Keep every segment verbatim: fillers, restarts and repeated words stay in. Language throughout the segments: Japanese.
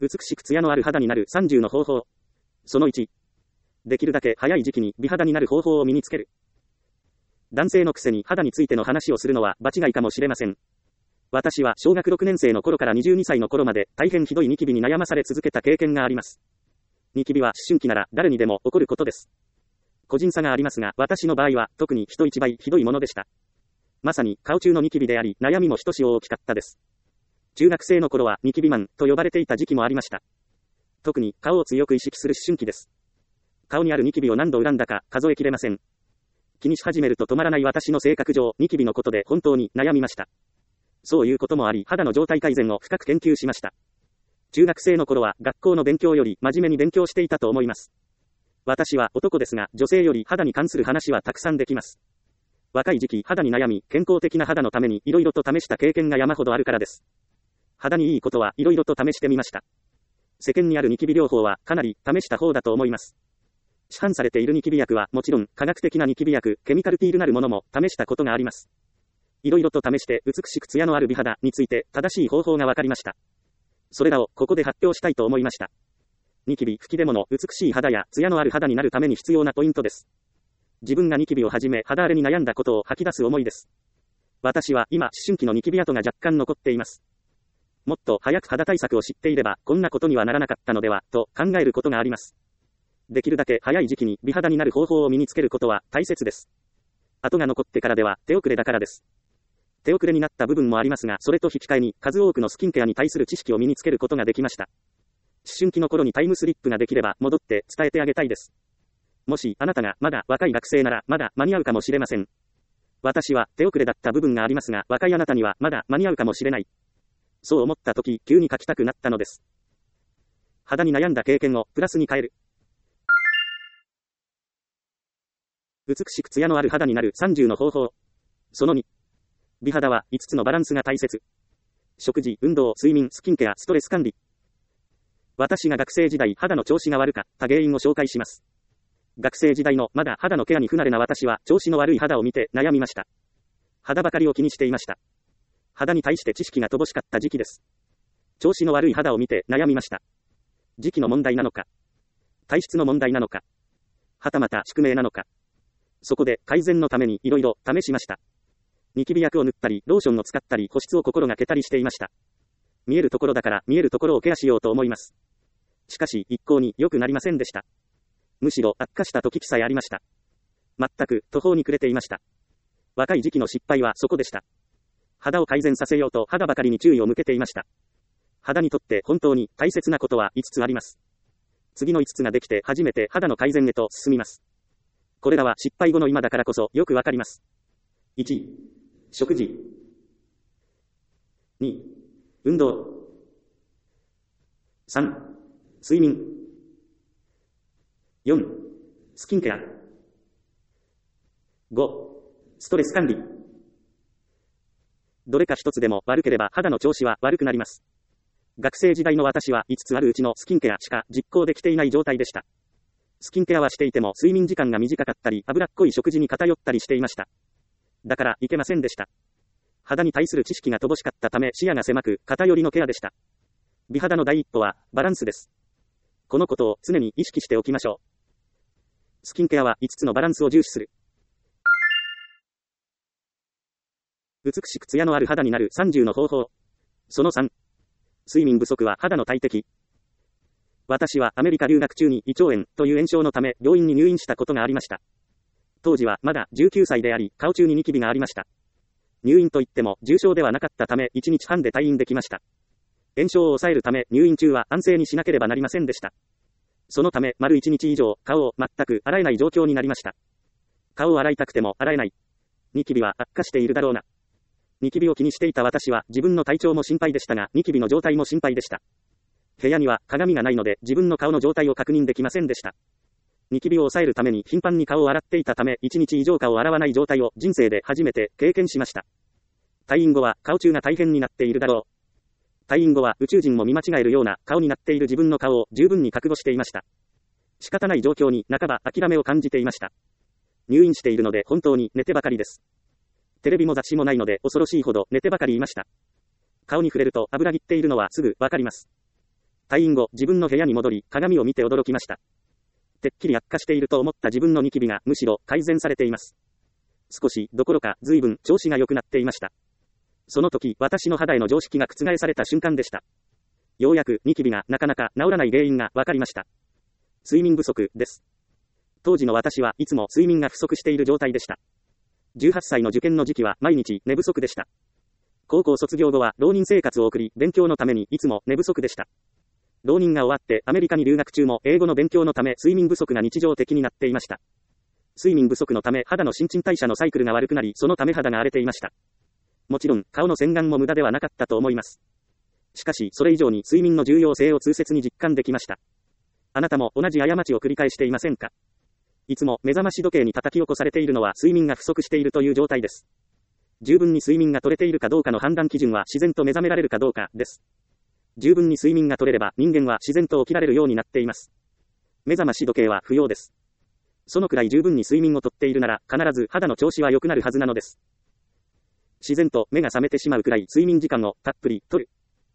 美しく艶のある肌になるさんじゅうの方法。そのいち。できるだけ早い時期に美肌になる方法を身につける。男性のくせに肌についての話をするのは場違いかもしれません。私は小学ろくねん生の頃からにじゅうにさいの頃まで大変ひどいニキビに悩まされ続けた経験があります。ニキビは思春期なら誰にでも起こることです。個人差がありますが、私の場合は特に人一倍ひどいものでした。まさに顔中のニキビであり、悩みもひとしお大きかったです。中学生の頃はニキビマンと呼ばれていた時期もありました。特に顔を強く意識する思春期です。顔にあるニキビを何度恨んだか数えきれません。気にし始めると止まらない私の性格上、ニキビのことで本当に悩みました。そういうこともあり、肌の状態改善を深く研究しました。中学生の頃は学校の勉強より真面目に勉強していたと思います。私は男ですが、女性より肌に関する話はたくさんできます。若い時期、肌に悩み、健康的な肌のために色々と試した経験が山ほどあるからです。肌にいいことは色々と試してみました。世間にあるニキビ療法はかなり試した方だと思います。市販されているニキビ薬はもちろん、科学的なニキビ薬、ケミカルピールなるものも試したことがあります。色々と試して美しく艶のある美肌について正しい方法が分かりました。それらをここで発表したいと思いました。ニキビ、吹き出物、美しい肌や艶のある肌になるために必要なポイントです。自分がニキビをはじめ肌荒れに悩んだことを吐き出す思いです。私は今、思春期のニキビ跡が若干残っています。もっと早く肌対策を知っていれば、こんなことにはならなかったのでは、と考えることがあります。できるだけ早い時期に美肌になる方法を身につけることは大切です。跡が残ってからでは手遅れだからです。手遅れになった部分もありますが、それと引き換えに数多くのスキンケアに対する知識を身につけることができました。思春期の頃にタイムスリップができれば戻って伝えてあげたいです。もしあなたがまだ若い学生ならまだ間に合うかもしれません。私は手遅れだった部分がありますが、若いあなたにはまだ間に合うかもしれない。そう思った時、急に書きたくなったのです。肌に悩んだ経験をプラスに変える。美しく艶のある肌になるさんじゅうの方法。そのに。美肌はいつつのバランスが大切。食事、運動、睡眠、スキンケア、ストレス管理。私が学生時代肌の調子が悪かった原因を紹介します。学生時代のまだ肌のケアに不慣れな私は調子の悪い肌を見て悩みました。肌ばかりを気にしていました。肌に対して知識が乏しかった時期です。調子の悪い肌を見て悩みました。時期の問題なのか、体質の問題なのか、はたまた宿命なのか。そこで改善のために色々試しました。ニキビ薬を塗ったり、ローションを使ったり、保湿を心がけたりしていました。見えるところだから見えるところをケアしようと思います。しかし一向に良くなりませんでした。むしろ悪化した時期さえありました。全く途方に暮れていました。若い時期の失敗はそこでした。肌を改善させようと肌ばかりに注意を向けていました。肌にとって本当に大切なことはいつつあります。次のいつつができて初めて肌の改善へと進みます。これらは失敗後の今だからこそよくわかります。いち、食事。に、運動。さん、睡眠。よん、スキンケア。ご、ストレス管理。どれか一つでも悪ければ肌の調子は悪くなります。学生時代の私はいつつあるうちのスキンケアしか実行できていない状態でした。スキンケアはしていても睡眠時間が短かったり脂っこい食事に偏ったりしていました。だからいけませんでした。肌に対する知識が乏しかったため視野が狭く偏りのケアでした。美肌の第一歩はバランスです。このことを常に意識しておきましょう。スキンケアはいつつのバランスを重視する。美しく艶のある肌になるさんじゅうの方法。そのさん。睡眠不足は肌の大敵。私はアメリカ留学中に胃腸炎という炎症のため病院に入院したことがありました。当時はまだじゅうきゅうさいであり、顔中にニキビがありました。入院といっても重症ではなかったためいちにちはんで退院できました。炎症を抑えるため入院中は安静にしなければなりませんでした。そのため丸いちにち以上顔を全く洗えない状況になりました。顔を洗いたくても洗えない。ニキビは悪化しているだろうな。ニキビを気にしていた私は自分の体調も心配でしたが、ニキビの状態も心配でした。部屋には鏡がないので自分の顔の状態を確認できませんでした。ニキビを抑えるために頻繁に顔を洗っていたためいちにち以上顔を洗わない状態を人生で初めて経験しました。退院後は顔中が大変になっているだろう。退院後は宇宙人も見間違えるような顔になっている自分の顔を十分に覚悟していました。仕方ない状況に半ば諦めを感じていました。入院しているので本当に寝てばかりです。テレビも雑誌もないので恐ろしいほど寝てばかりいました。顔に触れると油ぎっているのはすぐわかります。 退院後、自分の部屋に戻り、鏡を見て驚きました。てっきり悪化していると思った自分のニキビが、むしろ改善されています。少し、どころか、随分、調子が良くなっていました。その時、私の肌への常識が覆された瞬間でした。ようやく、ニキビがなかなか治らない原因が分かりました。睡眠不足です。当時の私はいつも睡眠が不足している状態でした。じゅうはっさいの受験の時期は毎日寝不足でした。高校卒業後は浪人生活を送り、勉強のためにいつも寝不足でした。浪人が終わってアメリカに留学中も英語の勉強のため睡眠不足が日常的になっていました。睡眠不足のため肌の新陳代謝のサイクルが悪くなり、そのため肌が荒れていました。もちろん、顔の洗顔も無駄ではなかったと思います。しかし、それ以上に睡眠の重要性を痛切に実感できました。あなたも同じ過ちを繰り返していませんか？いつも目覚まし時計に叩き起こされているのは睡眠が不足しているという状態です。十分に睡眠が取れているかどうかの判断基準は自然と目覚められるかどうかです。十分に睡眠が取れれば人間は自然と起きられるようになっています。目覚まし時計は不要です。そのくらい十分に睡眠をとっているなら、必ず肌の調子は良くなるはずなのです。自然と目が覚めてしまうくらい睡眠時間をたっぷりとる。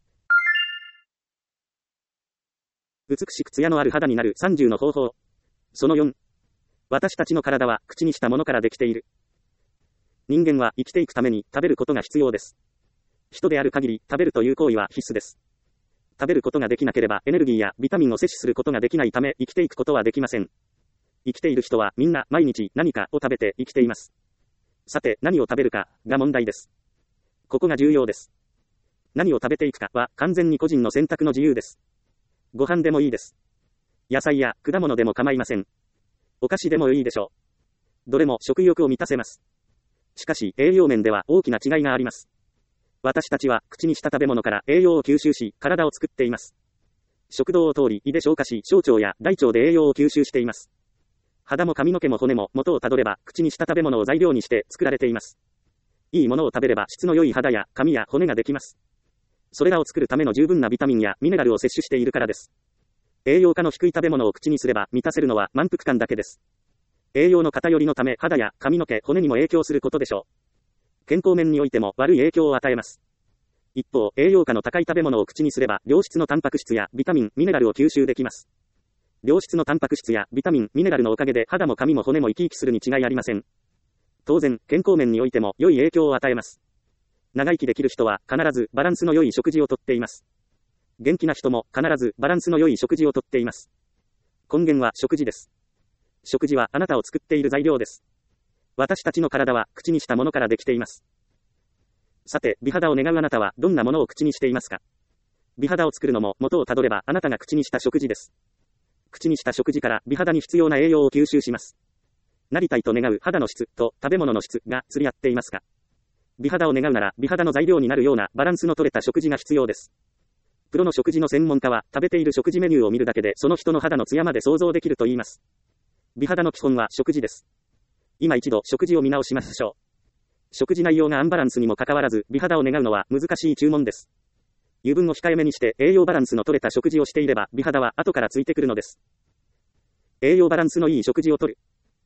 美しく艶のある肌になるさんじゅうの方法。そのよん。私たちの体は口にしたものからできている。人間は生きていくために食べることが必要です。人である限り食べるという行為は必須です。食べることができなければエネルギーやビタミンを摂取することができないため生きていくことはできません。生きている人はみんな毎日何かを食べて生きています。さて何を食べるかが問題です。ここが重要です。何を食べていくかは完全に個人の選択の自由です。ご飯でもいいです。野菜や果物でも構いません。お菓子でもいいでしょう。どれも食欲を満たせます。しかし栄養面では大きな違いがあります。私たちは口にした食べ物から栄養を吸収し、体を作っています。食道を通り胃で消化し、小腸や大腸で栄養を吸収しています。肌も髪の毛も骨も元をたどれば口にした食べ物を材料にして作られています。いいものを食べれば質の良い肌や髪や骨ができます。それらを作るための十分なビタミンやミネラルを摂取しているからです。栄養価の低い食べ物を口にすれば満たせるのは満腹感だけです。栄養の偏りのため肌や髪の毛、骨にも影響することでしょう。健康面においても悪い影響を与えます。一方、栄養価の高い食べ物を口にすれば良質のタンパク質やビタミン、ミネラルを吸収できます。良質のタンパク質やビタミン、ミネラルのおかげで肌も髪も骨も生き生きするに違いありません。当然、健康面においても良い影響を与えます。長生きできる人は必ずバランスの良い食事をとっています。元気な人も必ずバランスの良い食事をとっています。根源は食事です。食事はあなたを作っている材料です。私たちの体は口にしたものからできています。さて、美肌を願うあなたはどんなものを口にしていますか？美肌を作るのも元をたどればあなたが口にした食事です。口にした食事から美肌に必要な栄養を吸収します。なりたいと願う肌の質と食べ物の質が釣り合っていますか？美肌を願うなら美肌の材料になるようなバランスの取れた食事が必要です。プロの食事の専門家は食べている食事メニューを見るだけでその人の肌の艶まで想像できると言います。美肌の基本は食事です。今一度食事を見直しましょう。食事内容がアンバランスにもかかわらず美肌を願うのは難しい注文です。油分を控えめにして栄養バランスの取れた食事をしていれば美肌は後からついてくるのです。栄養バランスのいい食事をとる。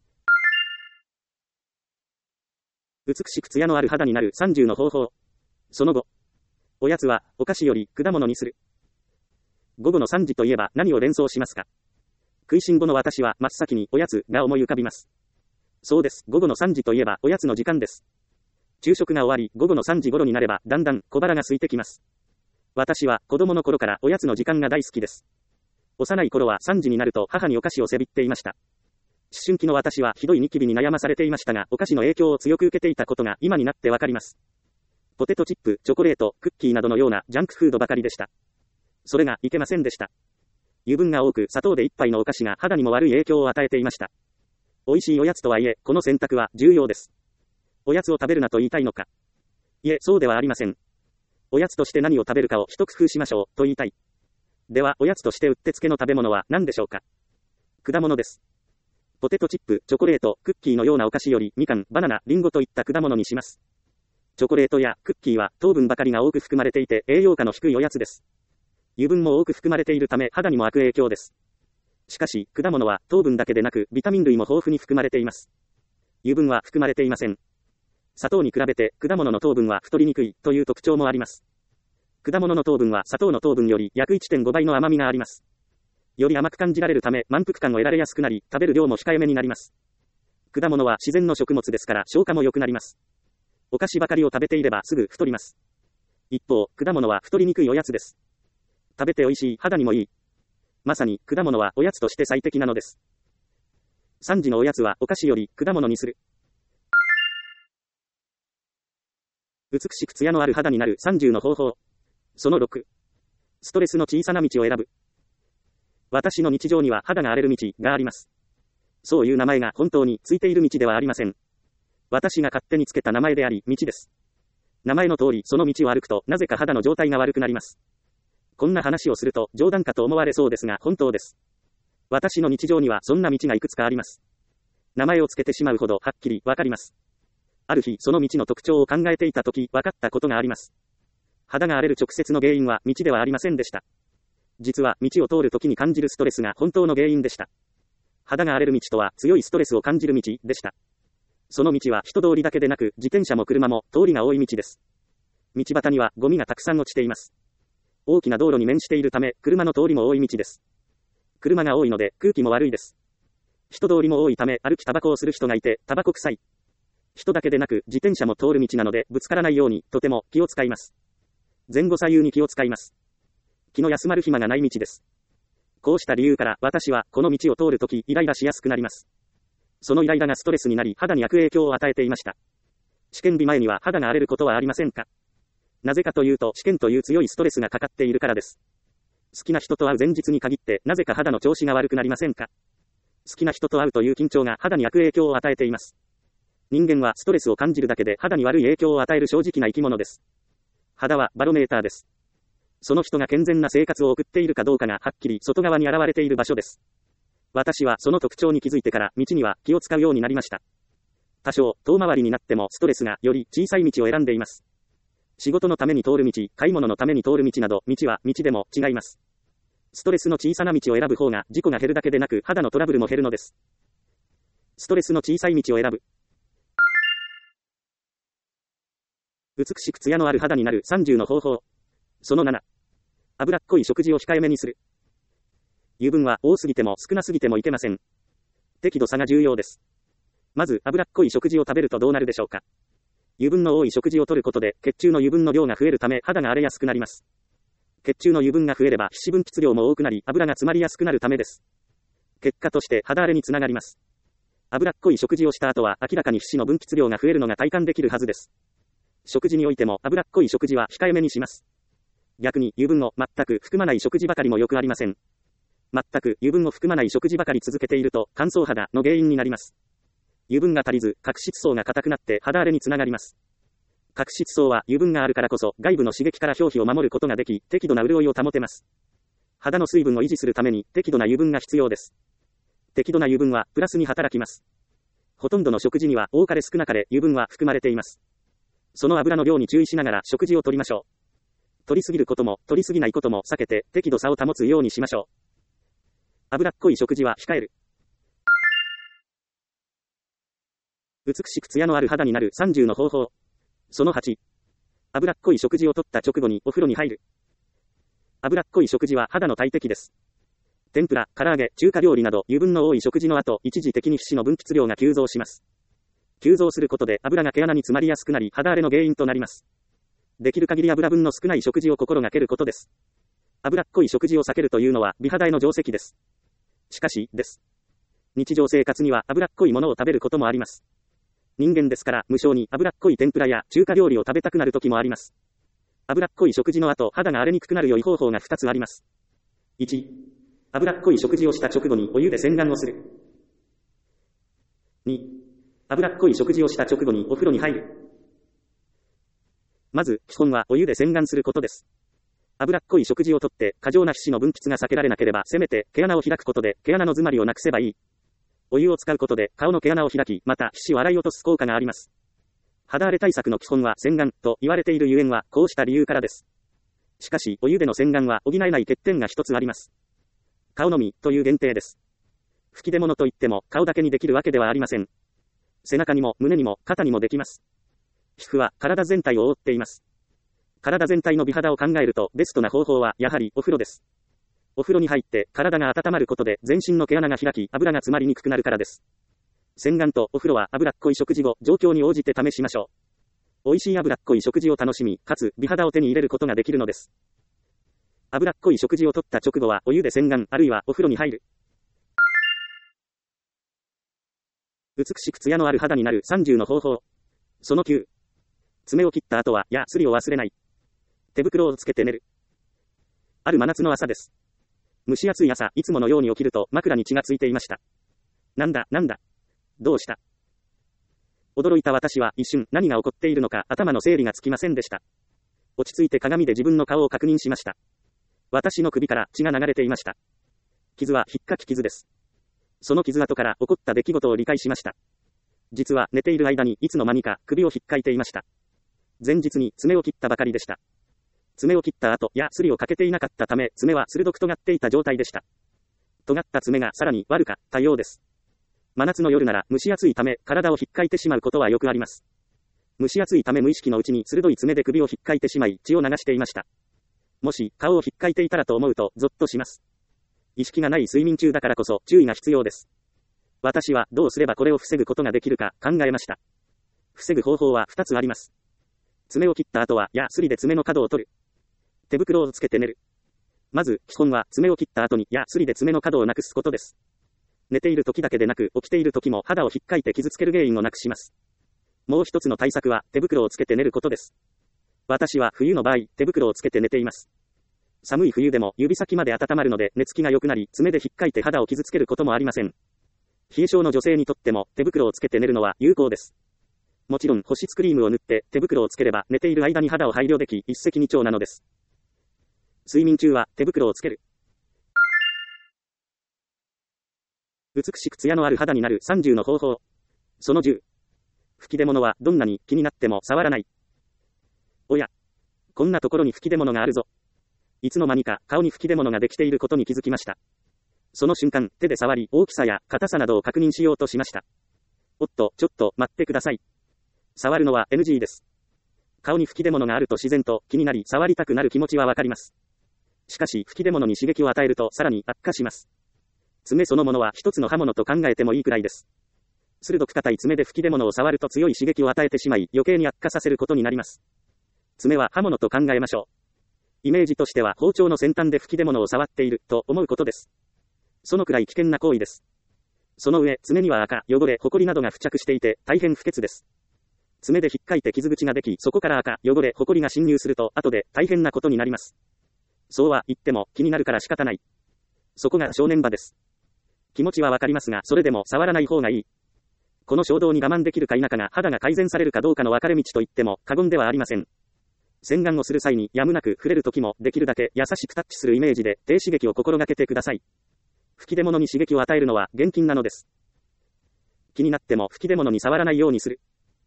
美しく艶のある肌になるさんじゅうの方法。そのご。おやつはお菓子より果物にする。午後のさんじといえば何を連想しますか？食いしん坊の私は真っ先におやつが思い浮かびます。そうです。午後のさんじといえばおやつの時間です。昼食が終わり午後のさんじ頃になればだんだん小腹が空いてきます。私は子供の頃からおやつの時間が大好きです。幼い頃はさんじになると母にお菓子をせびっていました。思春期の私はひどいニキビに悩まされていましたが、お菓子の影響を強く受けていたことが今になってわかります。ポテトチップ、チョコレート、クッキーなどのようなジャンクフードばかりでした。それがいけませんでした。油分が多く砂糖でいっぱいのお菓子が肌にも悪い影響を与えていました。美味しいおやつとはいえ、この選択は重要です。おやつを食べるなと言いたいのか。いえ、そうではありません。おやつとして何を食べるかを一工夫しましょう、と言いたい。では、おやつとしてうってつけの食べ物は何でしょうか。果物です。ポテトチップ、チョコレート、クッキーのようなお菓子よりみかん、バナナ、リンゴといった果物にします。チョコレートやクッキーは糖分ばかりが多く含まれていて栄養価の低いおやつです。油分も多く含まれているため肌にも悪影響です。しかし、果物は糖分だけでなくビタミン類も豊富に含まれています。油分は含まれていません。砂糖に比べて果物の糖分は太りにくいという特徴もあります。 果物の糖分は砂糖の糖分より約 いってんご 倍の甘みがあります。より甘く感じられるため満腹感を得られやすくなり、食べる量も控えめになります。果物は自然の食物ですから消化も良くなります。お菓子ばかりを食べていればすぐ太ります。一方、果物は太りにくいおやつです。食べて美味しい、肌にもいい。まさに果物はおやつとして最適なのです。さんじのおやつはお菓子より果物にする。美しく艶のある肌になるさんじゅうの方法。そのろく。ストレスの小さな道を選ぶ。私の日常には肌が荒れる道があります。そういう名前が本当についている道ではありません。私が勝手につけた名前であり、道です。名前の通りその道を歩くとなぜか肌の状態が悪くなります。こんな話をすると冗談かと思われそうですが本当です。私の日常にはそんな道がいくつかあります。名前をつけてしまうほどはっきりわかります。ある日その道の特徴を考えていたとき分かったことがあります。肌が荒れる直接の原因は道ではありませんでした。実は道を通るときに感じるストレスが本当の原因でした。肌が荒れる道とは強いストレスを感じる道でした。その道は人通りだけでなく自転車も車も通りが多い道です。道端にはゴミがたくさん落ちています。大きな道路に面しているため車の通りも多い道です。車が多いので空気も悪いです。人通りも多いため歩きタバコをする人がいてタバコ臭い。人だけでなく自転車も通る道なのでぶつからないようにとても気を使います。前後左右に気を使います。気の休まる暇がない道です。こうした理由から私はこの道を通るときイライラしやすくなります。そのイライラがストレスになり肌に悪影響を与えていました。試験日前には肌が荒れることはありませんか？なぜかというと試験という強いストレスがかかっているからです。好きな人と会う前日に限ってなぜか肌の調子が悪くなりませんか？好きな人と会うという緊張が肌に悪影響を与えています。人間はストレスを感じるだけで肌に悪い影響を与える正直な生き物です。肌はバロメーターです。その人が健全な生活を送っているかどうかがはっきり外側に現れている場所です。私はその特徴に気づいてから道には気を使うようになりました。多少遠回りになってもストレスがより小さい道を選んでいます。仕事のために通る道、買い物のために通る道など道は道でも違います。ストレスの小さな道を選ぶ方が事故が減るだけでなく肌のトラブルも減るのです。ストレスの小さい道を選ぶ。美しく艶のある肌になるさんじゅうの方法。そのなな。脂っこい食事を控えめにする。油分は多すぎても少なすぎてもいけません。適度さが重要です。まず脂っこい食事を食べるとどうなるでしょうか。油分の多い食事を摂ることで血中の油分の量が増えるため肌が荒れやすくなります。血中の油分が増えれば皮脂分泌量も多くなり油が詰まりやすくなるためです。結果として肌荒れにつながります。脂っこい食事をした後は明らかに皮脂の分泌量が増えるのが体感できるはずです。食事においても脂っこい食事は控えめにします。逆に油分を全く含まない食事ばかりもよくありません。全く油分を含まない食事ばかり続けていると乾燥肌の原因になります。油分が足りず角質層が硬くなって肌荒れにつながります。角質層は油分があるからこそ外部の刺激から表皮を守ることができ適度な潤いを保てます。肌の水分を維持するために適度な油分が必要です。適度な油分はプラスに働きます。ほとんどの食事には多かれ少なかれ油分は含まれています。その油の量に注意しながら食事をとりましょう。取りすぎることも取りすぎないことも避けて適度さを保つようにしましょう。脂っこい食事は控える。美しく艶のある肌になるさんじゅうの方法。そのはち。脂っこい食事をとった直後にお風呂に入る。脂っこい食事は肌の大敵です。天ぷら、唐揚げ、中華料理など油分の多い食事の後、一時的に皮脂の分泌量が急増します。急増することで油が毛穴に詰まりやすくなり肌荒れの原因となります。できる限り油分の少ない食事を心がけることです。脂っこい食事を避けるというのは美肌への定石です。しかし、です。日常生活には脂っこいものを食べることもあります。人間ですから無性に脂っこい天ぷらや中華料理を食べたくなる時もあります。脂っこい食事の後、肌が荒れにくくなる良い方法がふたつあります。いち. 脂っこい食事をした直後にお湯で洗顔をする。に. 脂っこい食事をした直後にお風呂に入る。まず、基本はお湯で洗顔することです。脂っこい食事をとって過剰な皮脂の分泌が避けられなければせめて毛穴を開くことで毛穴の詰まりをなくせばいい。お湯を使うことで顔の毛穴を開き、また皮脂を洗い落とす効果があります。肌荒れ対策の基本は洗顔と言われているゆえんはこうした理由からです。しかし、お湯での洗顔は補えない欠点が一つあります。顔のみという限定です。吹き出物といっても顔だけにできるわけではありません。背中にも胸にも肩にもできます。皮膚は体全体を覆っています。 体全体の美肌を考えるとベストな方法はやはりお風呂です。お風呂に入って体が温まることで全身の毛穴が開き油が詰まりにくくなるからです。洗顔とお風呂は脂っこい食事を状況に応じて試しましょう。美味しい脂っこい食事を楽しみ、かつ美肌を手に入れることができるのです。脂っこい食事をとった直後はお湯で洗顔あるいはお風呂に入る。美しく艶のある肌になるさんじゅうの方法。そのきゅう。爪を切った後はやすりを忘れない。手袋をつけて寝る。ある真夏の朝です。蒸し暑い朝、いつものように起きると枕に血がついていました。なんだ、なんだ。どうした。驚いた私は一瞬何が起こっているのか頭の整理がつきませんでした。落ち着いて鏡で自分の顔を確認しました。私の首から血が流れていました。傷はひっかき傷です。その傷跡から起こった出来事を理解しました。実は寝ている間にいつの間にか首をひっかいていました。前日に爪を切ったばかりでした。爪を切った後やすりをかけていなかったため爪は鋭く尖っていた状態でした。尖った爪がさらに悪かったようです。真夏の夜なら蒸し暑いため体をひっかいてしまうことはよくあります。蒸し暑いため無意識のうちに鋭い爪で首をひっかいてしまい血を流していました。もし顔をひっかいていたらと思うとゾッとします。意識がない睡眠中だからこそ注意が必要です。私はどうすればこれを防ぐことができるか考えました。防ぐ方法はふたつあります。爪を切った後はやすりで爪の角を取る。手袋をつけて寝る。まず基本は爪を切った後にやすりで爪の角をなくすことです。寝ている時だけでなく起きている時も肌をひっかいて傷つける原因をなくします。もう一つの対策は手袋をつけて寝ることです。私は冬の場合手袋をつけて寝ています。寒い冬でも指先まで温まるので寝つきが良くなり爪でひっかいて肌を傷つけることもありません。冷え性の女性にとっても手袋をつけて寝るのは有効です。もちろん保湿クリームを塗って手袋をつければ寝ている間に肌を配慮でき一石二鳥なのです。睡眠中は手袋をつける。美しく艶のある肌になるさんじゅうの方法。そのじゅう。吹き出物はどんなに気になっても触らない。おや、こんなところに吹き出物があるぞ。いつの間にか顔に吹き出物ができていることに気づきました。その瞬間、手で触り大きさや硬さなどを確認しようとしました。おっと、ちょっと待ってください。触るのは エヌジー です。顔に吹き出物があると自然と気になり触りたくなる気持ちはわかります。しかし吹き出物に刺激を与えるとさらに悪化します。爪そのものは一つの刃物と考えてもいいくらいです。鋭く硬い爪で吹き出物を触ると強い刺激を与えてしまい余計に悪化させることになります。爪は刃物と考えましょう。イメージとしては包丁の先端で吹き出物を触っていると思うことです。そのくらい危険な行為です。その上、爪には赤、汚れ、埃などが付着していて大変不潔です。爪でひっかいて傷口ができ、そこから赤、汚れ、埃が侵入すると後で大変なことになります。そうは言っても気になるから仕方ない。そこが正念場です。気持ちはわかりますが、それでも触らない方がいい。この衝動に我慢できるか否かが肌が改善されるかどうかの分かれ道と言っても過言ではありません。洗顔をする際にやむなく触れる時もできるだけ優しくタッチするイメージで低刺激を心がけてください。吹き出物に刺激を与えるのは厳禁なのです。気になっても吹き出物に触らないようにする。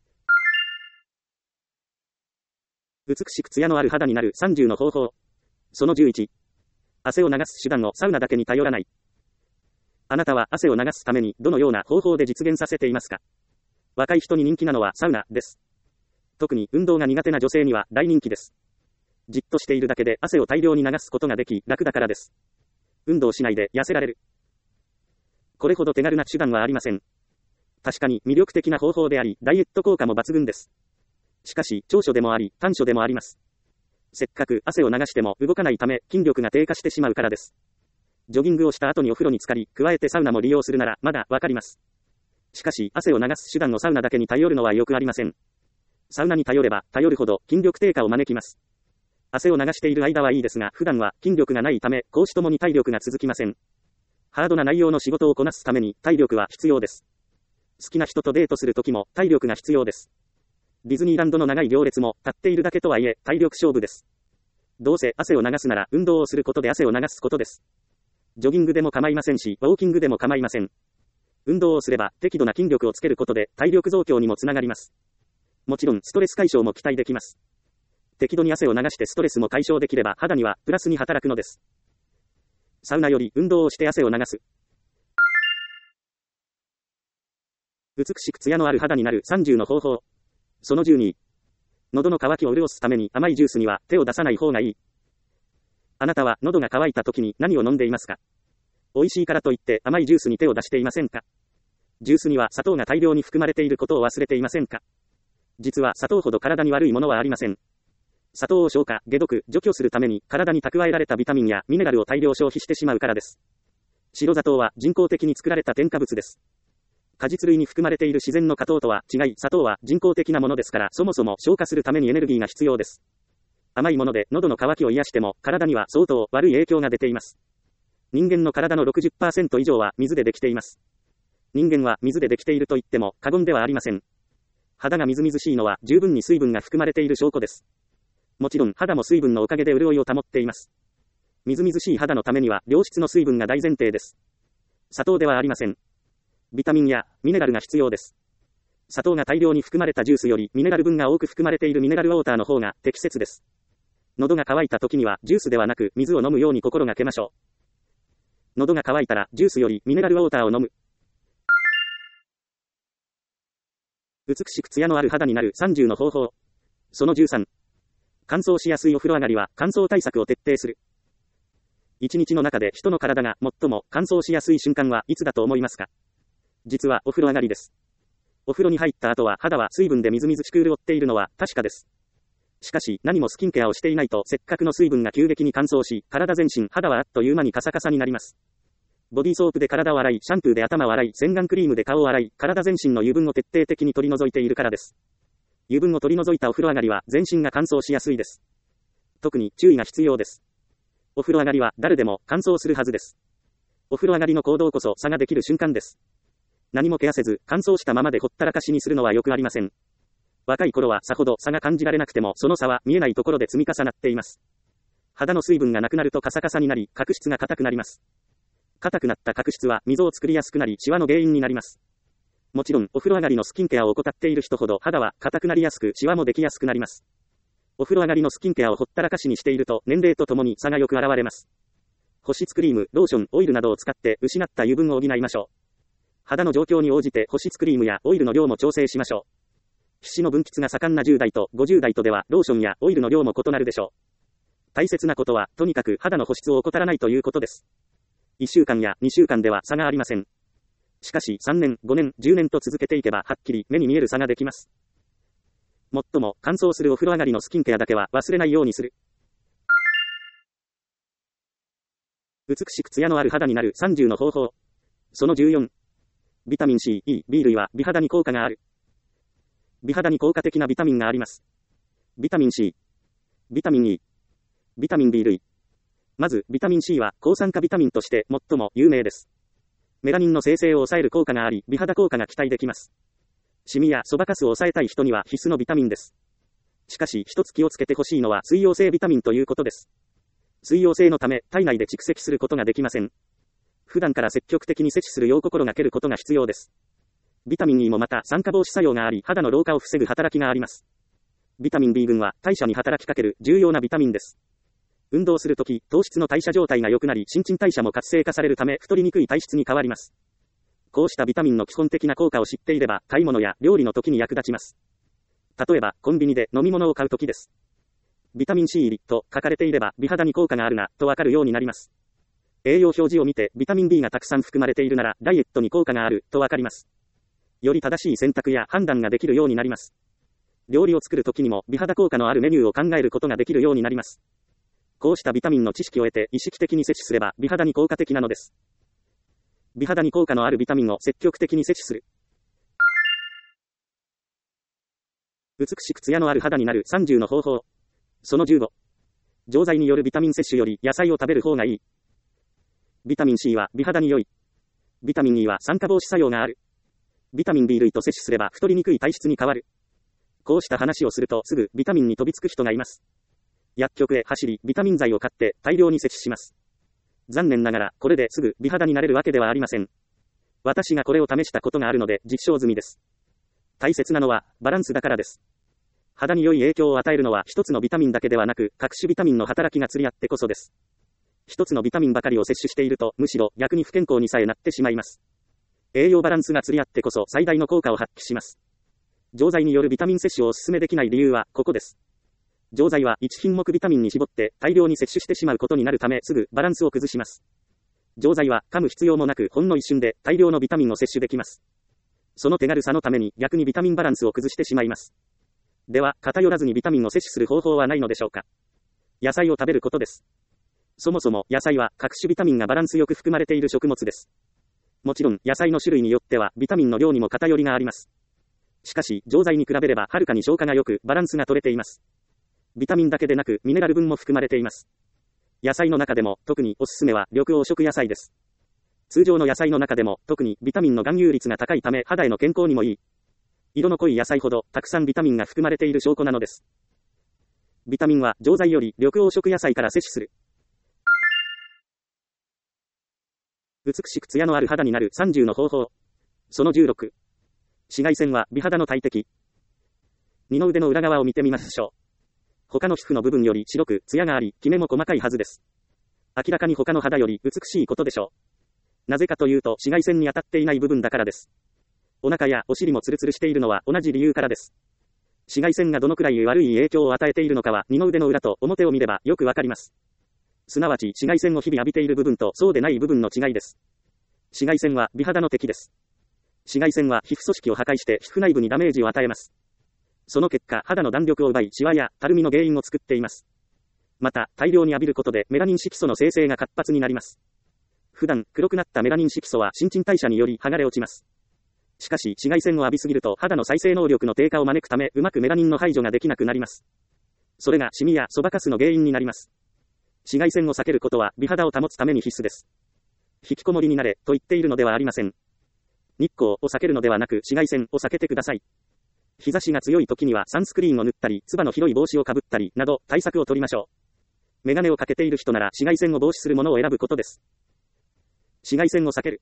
美しく艶のある肌になるさんじゅうの方法。そのじゅういち。汗を流す手段をサウナだけに頼らない。あなたは汗を流すためにどのような方法で実現させていますか？若い人に人気なのはサウナです。特に運動が苦手な女性には大人気です。じっとしているだけで汗を大量に流すことができ楽だからです。運動しないで痩せられる。これほど手軽な手段はありません。確かに魅力的な方法であり、ダイエット効果も抜群です。しかし、長所でもあり、短所でもあります。せっかく汗を流しても動かないため筋力が低下してしまうからです。ジョギングをした後にお風呂に浸かり、加えてサウナも利用するならまだわかります。しかし、汗を流す手段のサウナだけに頼るのはよくありません。サウナに頼れば頼るほど筋力低下を招きます。汗を流している間はいいですが、普段は筋力がないため、講師ともに体力が続きません。ハードな内容の仕事をこなすために体力は必要です。好きな人とデートするときも体力が必要です。ディズニーランドの長い行列も立っているだけとはいえ体力勝負です。どうせ汗を流すなら運動をすることで汗を流すことです。ジョギングでも構いませんし、ウォーキングでも構いません。運動をすれば適度な筋力をつけることで体力増強にもつながります。もちろんストレス解消も期待できます。適度に汗を流してストレスも解消できれば肌にはプラスに働くのです。サウナより運動をして汗を流す。美しく艶のある肌になるさんじゅうの方法。そのじゅうに。 喉の渇きを潤すために甘いジュースには手を出さない方がいい。あなたは喉が渇いた時に何を飲んでいますか？美味しいからといって甘いジュースに手を出していませんか？ジュースには砂糖が大量に含まれていることを忘れていませんか？実は砂糖ほど体に悪いものはありません。砂糖を消化、解毒、除去するために体に蓄えられたビタミンやミネラルを大量消費してしまうからです。白砂糖は人工的に作られた添加物です。果実類に含まれている自然の果糖とは違い、砂糖は人工的なものですから、そもそも消化するためにエネルギーが必要です。甘いもので喉の渇きを癒しても、体には相当悪い影響が出ています。人間の体の ろくじゅっパーセント 以上は水でできています。人間は水でできていると言っても過言ではありません。肌がみずみずしいのは十分に水分が含まれている証拠です。もちろん肌も水分のおかげで潤いを保っています。みずみずしい肌のためには良質の水分が大前提です。砂糖ではありません。ビタミンやミネラルが必要です。砂糖が大量に含まれたジュースよりミネラル分が多く含まれているミネラルウォーターの方が適切です。喉が渇いた時にはジュースではなく水を飲むように心がけましょう。喉が渇いたらジュースよりミネラルウォーターを飲む。美しく艶のある肌になるさんじゅうの方法。そのじゅうさん。乾燥しやすいお風呂上がりは乾燥対策を徹底する。一日の中で人の体が最も乾燥しやすい瞬間はいつだと思いますか？実はお風呂上がりです。お風呂に入った後は肌は水分でみずみずしく潤っているのは確かです。しかし何もスキンケアをしていないとせっかくの水分が急激に乾燥し、体全身肌はあっという間にカサカサになります。ボディーソープで体を洗い、シャンプーで頭を洗い、洗顔クリームで顔を洗い、体全身の油分を徹底的に取り除いているからです。油分を取り除いたお風呂上がりは全身が乾燥しやすいです。特に注意が必要です。お風呂上がりは誰でも乾燥するはずです。お風呂上がりの行動こそ差ができる瞬間です。何もケアせず乾燥したままでほったらかしにするのはよくありません。若い頃はさほど差が感じられなくてもその差は見えないところで積み重なっています。肌の水分がなくなるとカサカサになり、角質が硬くなります。硬くなった角質は溝を作りやすくなり、シワの原因になります。もちろん、お風呂上がりのスキンケアを怠っている人ほど肌は硬くなりやすく、シワもできやすくなります。お風呂上がりのスキンケアをほったらかしにしていると、年齢とともに差がよく現れます。保湿クリーム、ローション、オイルなどを使って失った油分を補いましょう。肌の状況に応じて保湿クリームやオイルの量も調整しましょう。皮脂の分泌が盛んなじゅう代とごじゅう代とでは、ローションやオイルの量も異なるでしょう。大切なことは、とにかく肌の保湿を怠らないということです。いっしゅうかんやにしゅうかんでは差がありません。しかしさんねん、ごねん、じゅうねんと続けていけばはっきり目に見える差ができます。もっとも乾燥するお風呂上がりのスキンケアだけは忘れないようにする。美しく艶のある肌になるさんじゅうの方法。そのじゅうよん。ビタミン C、E、B 類は美肌に効果がある。美肌に効果的なビタミンがあります。ビタミン C、ビタミン E、ビタミン B 類。まず、ビタミン C は抗酸化ビタミンとして最も有名です。メラニンの生成を抑える効果があり、美肌効果が期待できます。シミやそばかすを抑えたい人には必須のビタミンです。しかし、一つ気をつけてほしいのは水溶性ビタミンということです。水溶性のため、体内で蓄積することができません。普段から積極的に摂取するよう心がけることが必要です。ビタミン E もまた酸化防止作用があり、肌の老化を防ぐ働きがあります。ビタミン B 群は代謝に働きかける重要なビタミンです。運動するとき、糖質の代謝状態が良くなり、新陳代謝も活性化されるため、太りにくい体質に変わります。こうしたビタミンの基本的な効果を知っていれば、買い物や料理の時に役立ちます。例えば、コンビニで飲み物を買うときです。ビタミン C 入りと書かれていれば、美肌に効果があるな、とわかるようになります。栄養表示を見て、ビタミン B がたくさん含まれているなら、ダイエットに効果がある、とわかります。より正しい選択や判断ができるようになります。料理を作るときにも、美肌効果のあるメニューを考えることができるようになります。こうしたビタミンの知識を得て意識的に摂取すれば美肌に効果的なのです。美肌に効果のあるビタミンを積極的に摂取する。美しく艶のある肌になるさんじゅうの方法。そのじゅうご。錠剤によるビタミン摂取より野菜を食べる方がいい。ビタミン C は美肌に良い。ビタミン E は酸化防止作用がある。ビタミン B 類と摂取すれば太りにくい体質に変わる。こうした話をするとすぐビタミンに飛びつく人がいます。薬局へ走り、ビタミン剤を買って大量に摂取します。残念ながら、これですぐ美肌になれるわけではありません。私がこれを試したことがあるので実証済みです。大切なのは、バランスだからです。肌に良い影響を与えるのは一つのビタミンだけではなく、各種ビタミンの働きが釣り合ってこそです。一つのビタミンばかりを摂取していると、むしろ逆に不健康にさえなってしまいます。栄養バランスが釣り合ってこそ最大の効果を発揮します。 錠剤によるビタミン摂取をお勧めできない理由はここです。錠剤はいち品目ビタミンに絞って大量に摂取してしまうことになるためすぐバランスを崩します。錠剤は噛む必要もなくほんの一瞬で大量のビタミンを摂取できます。その手軽さのために逆にビタミンバランスを崩してしまいます。では、偏らずにビタミンを摂取する方法はないのでしょうか。野菜を食べることです。そもそも野菜は各種ビタミンがバランスよく含まれている食物です。もちろん野菜の種類によってはビタミンの量にも偏りがあります。しかし、錠剤に比べればはるかに消化が良くバランスが取れています。ビタミンだけでなくミネラル分も含まれています。野菜の中でも特におすすめは緑黄色野菜です。通常の野菜の中でも特にビタミンの含有率が高いため肌への健康にもいい。色の濃い野菜ほどたくさんビタミンが含まれている証拠なのです。ビタミンは錠剤より緑黄色野菜から摂取する。美しく艶のある肌になるさんじゅうの方法。そのじゅうろく。紫外線は美肌の大敵。二の腕の裏側を見てみましょう。他の皮膚の部分より白く艶があり、キメも細かいはずです。明らかに他の肌より美しいことでしょう。なぜかというと紫外線に当たっていない部分だからです。お腹やお尻もツルツルしているのは同じ理由からです。紫外線がどのくらい悪い影響を与えているのかは二の腕の裏と表を見ればよくわかります。すなわち紫外線を日々浴びている部分とそうでない部分の違いです。紫外線は美肌の敵です。紫外線は皮膚組織を破壊して皮膚内部にダメージを与えます。その結果、肌の弾力を奪い、シワやたるみの原因を作っています。また、大量に浴びることでメラニン色素の生成が活発になります。普段、黒くなったメラニン色素は新陳代謝により剥がれ落ちます。しかし、紫外線を浴びすぎると肌の再生能力の低下を招くため、うまくメラニンの排除ができなくなります。それがシミやそばかすの原因になります。紫外線を避けることは美肌を保つために必須です。引きこもりになれ、と言っているのではありません。日光を避けるのではなく紫外線を避けてください。日差しが強い時にはサンスクリーンを塗ったり、つばの広い帽子をかぶったり、など対策を取りましょう。メガネをかけている人なら紫外線を防止するものを選ぶことです。紫外線を避ける。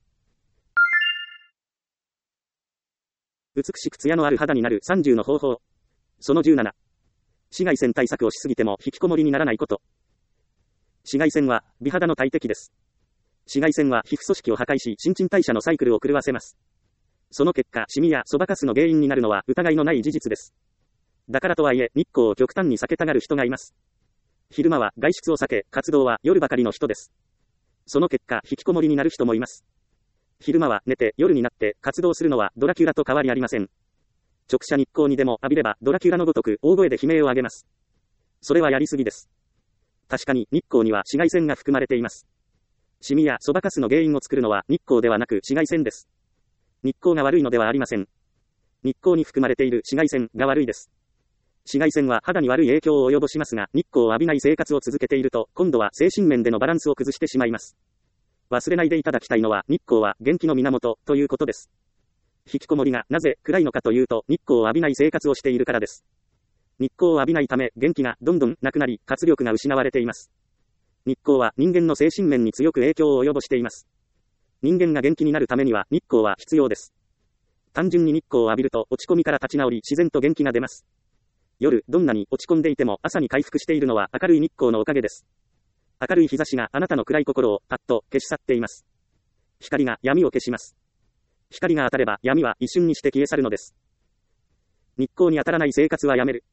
美しく艶のある肌になるさんじゅうの方法。そのじゅうなな。紫外線対策をしすぎても引きこもりにならないこと。紫外線は美肌の大敵です。紫外線は皮膚組織を破壊し、新陳代謝のサイクルを狂わせます。その結果、シミやそばかすの原因になるのは疑いのない事実です。だからとはいえ、日光を極端に避けたがる人がいます。昼間は外出を避け、活動は夜ばかりの人です。その結果、引きこもりになる人もいます。昼間は寝て、夜になって活動するのはドラキュラと変わりありません。直射日光にでも浴びればドラキュラのごとく大声で悲鳴を上げます。それはやりすぎです。確かに日光には紫外線が含まれています。シミやそばかすの原因を作るのは日光ではなく紫外線です。日光が悪いのではありません。日光に含まれている紫外線が悪いです。紫外線は肌に悪い影響を及ぼしますが、日光を浴びない生活を続けていると、今度は精神面でのバランスを崩してしまいます。忘れないでいただきたいのは、日光は元気の源ということです。引きこもりがなぜ暗いのかというと、日光を浴びない生活をしているからです。日光を浴びないため、元気がどんどんなくなり、活力が失われています。日光は人間の精神面に強く影響を及ぼしています。人間が元気になるためには日光は必要です。単純に日光を浴びると落ち込みから立ち直り自然と元気が出ます。夜、どんなに落ち込んでいても朝に回復しているのは明るい日光のおかげです。明るい日差しがあなたの暗い心をパッと消し去っています。光が闇を消します。光が当たれば闇は一瞬にして消え去るのです。日光に当たらない生活はやめる。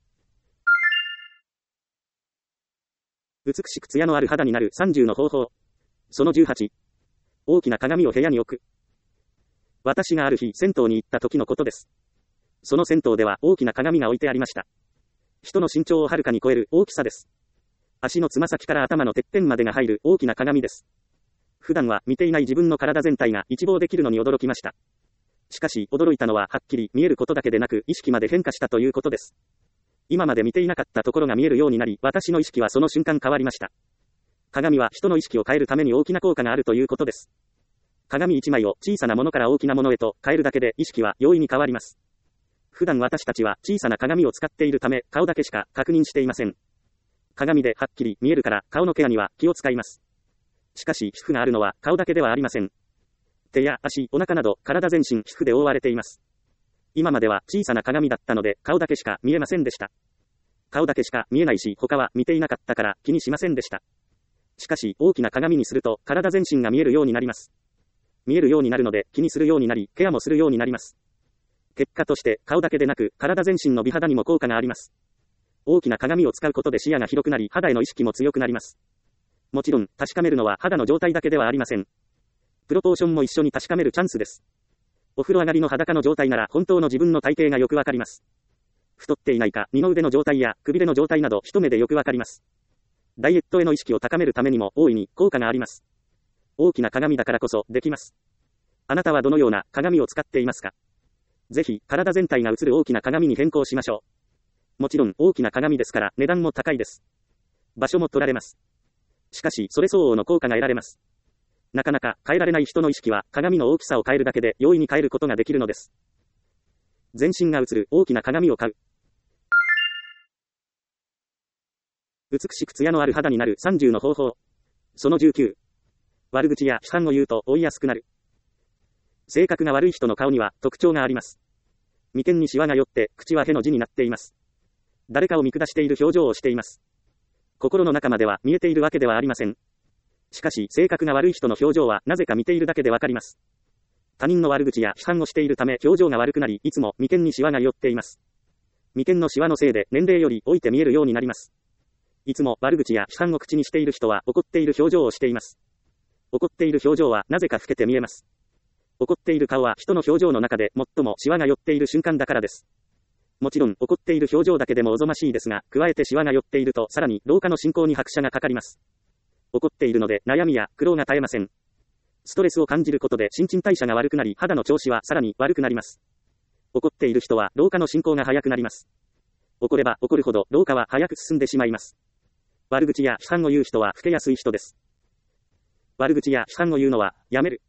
美しく艶のある肌になるさんじゅうの方法。そのじゅうはち。大きな鏡を部屋に置く。私がある日、銭湯に行った時のことです。その銭湯では大きな鏡が置いてありました。人の身長をはるかに超える大きさです。足のつま先から頭のてっぺんまでが入る大きな鏡です。普段は見ていない自分の体全体が一望できるのに驚きました。しかし、驚いたのははっきり見えることだけでなく、意識まで変化したということです。今まで見ていなかったところが見えるようになり、私の意識はその瞬間変わりました。鏡は人の意識を変えるために大きな効果があるということです。鏡一枚を小さなものから大きなものへと変えるだけで意識は容易に変わります。普段私たちは小さな鏡を使っているため、顔だけしか確認していません。鏡ではっきり見えるから顔のケアには気を使います。しかし皮膚があるのは顔だけではありません。手や足、お腹など体全身皮膚で覆われています。今までは小さな鏡だったので顔だけしか見えませんでした。顔だけしか見えないし他は見ていなかったから気にしませんでした。しかし大きな鏡にすると体全身が見えるようになります。見えるようになるので気にするようになりケアもするようになります。 結果として顔だけでなく体全身の美肌にも効果があります。大きな鏡を使うことで視野が広くなり肌への意識も強くなります。もちろん確かめるのは肌の状態だけではありません。プロポーションも一緒に確かめるチャンスです。お風呂上がりの裸の状態なら本当の自分の体型がよくわかります。太っていないか二の腕の状態やくびれの状態など一目でよくわかります。ダイエットへの意識を高めるためにも大いに効果があります。大きな鏡だからこそできます。あなたはどのような鏡を使っていますか？ぜひ体全体が映る大きな鏡に変更しましょう。もちろん大きな鏡ですから値段も高いです。場所も取られます。しかしそれ相応の効果が得られます。なかなか変えられない人の意識は鏡の大きさを変えるだけで容易に変えることができるのです。全身が映る大きな鏡を買う。美しく艶のある肌になるさんじゅうの方法。そのじゅうきゅう。悪口や批判を言うと追いやすくなる。性格が悪い人の顔には特徴があります。眉間にシワが寄って口はへの字になっています。誰かを見下している表情をしています。心の中までは見えているわけではありません。しかし性格が悪い人の表情はなぜか見ているだけでわかります。他人の悪口や批判をしているため表情が悪くなり、いつも眉間にシワが寄っています。眉間のシワのせいで年齢より老いて見えるようになります。いつも悪口や批判を口にしている人は怒っている表情をしています。怒っている表情はなぜか老けて見えます。怒っている顔は人の表情の中で最もシワが寄っている瞬間だからです。もちろん怒っている表情だけでもおぞましいですが、加えてシワが寄っているとさらに老化の進行に拍車がかかります。怒っているので悩みや苦労が絶えません。ストレスを感じることで新陳代謝が悪くなり肌の調子はさらに悪くなります。怒っている人は老化の進行が早くなります。怒れば怒るほど老化は早く進んでしまいます。悪口や批判を言う人は老けやすい人です。悪口や批判を言うのはやめる。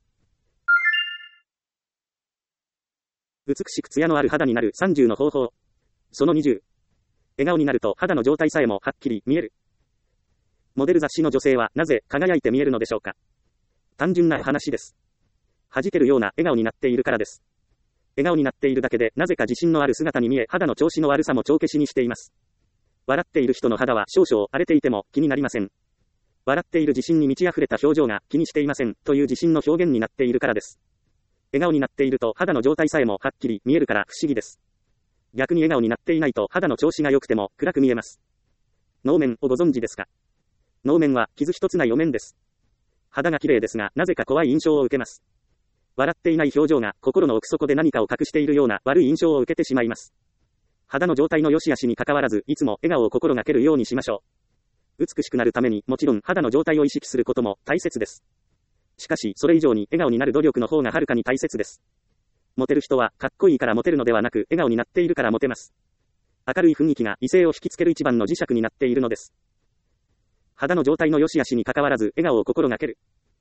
美しく艶のある肌になるさんじゅうの方法。そのにじゅう。笑顔になると肌の状態さえもはっきり見える。モデル雑誌の女性はなぜ輝いて見えるのでしょうか。単純な話です。弾けるような笑顔になっているからです。笑顔になっているだけでなぜか自信のある姿に見え、肌の調子の悪さも帳消しにしています。笑っている人の肌は少々荒れていても気になりません。笑っている自信に満ち溢れた表情が気にしていませんという自信の表現になっているからです。笑顔になっていると肌の状態さえもはっきり見えるから不思議です。逆に笑顔になっていないと肌の調子が良くても暗く見えます。能面をご存知ですか？能面は傷一つないお面です。肌が綺麗ですがなぜか怖い印象を受けます。笑っていない表情が心の奥底で何かを隠しているような悪い印象を受けてしまいます。肌の状態の良し悪しに関わらずいつも笑顔を心がけるようにしましょう。美しくなるためにもちろん肌の状態を意識することも大切です。しかしそれ以上に笑顔になる努力の方がはるかに大切です。モテる人はかっこいいからモテるのではなく笑顔になっているからモテます。明るい雰囲気が異性を引きつける一番の磁石になっているのです。肌の状態の良し悪しに関わらず笑顔を心がける。